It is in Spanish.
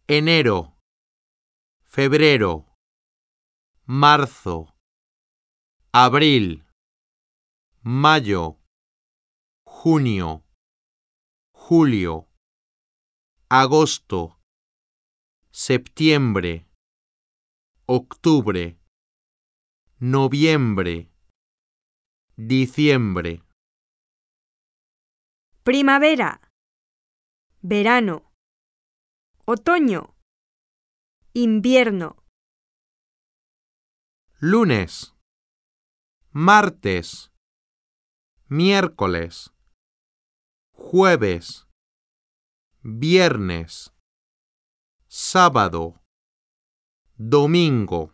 enero, febrero, marzo, abril, mayo, junio, julio, agosto, septiembre, octubre, noviembre, diciembre. Primavera, verano, otoño, invierno. Lunes, martes, miércoles, jueves, viernes, sábado, domingo.